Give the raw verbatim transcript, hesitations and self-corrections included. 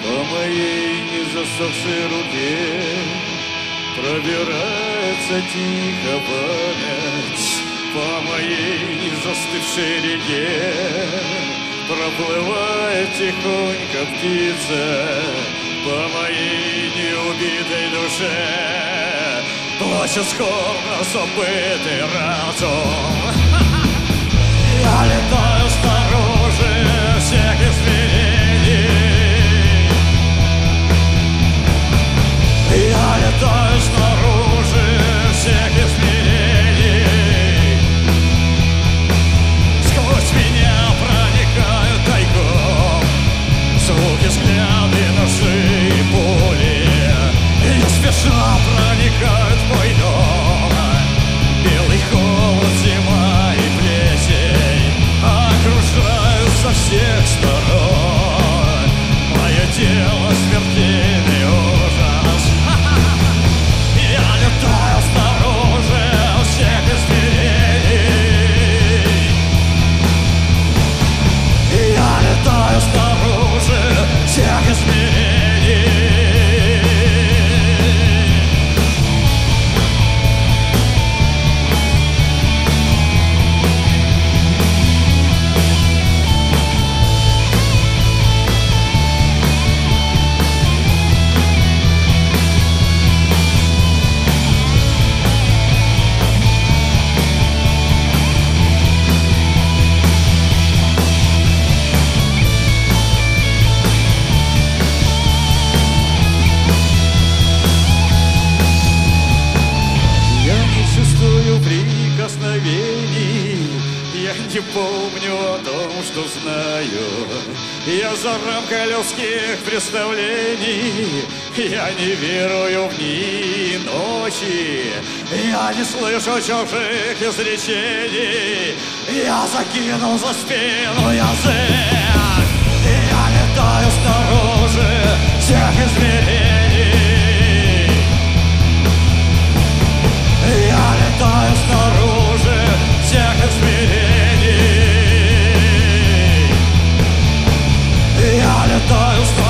По моей незасохшей руке пробирается тихо память. По моей незастывшей реке проплывает тихонько птица. По моей неубитой душе плачет скорбно забытый разум. Я летаю снаружи всех измерений. Я летаю снаружи всех измерений. Сквозь меня проникают тайком звуки, взгляды, ножи и пули. И не спеша проникают в мой дом. Белый холод, зима и плесень окружают со всех сторон. Мое тело смертельный ужас. Я летаю снаружи всех измерений. Я летаю снаружи всех измерений. Я не помню о том, что знаю. Я за рамкой людских представлений. Я не верую в дни и ночи. Я не слышу чужих изречений. Я закинул за спину язык. Я летаю снаружи всех измерений. Я летаю снаружи всех измерений. Я летаю снаружи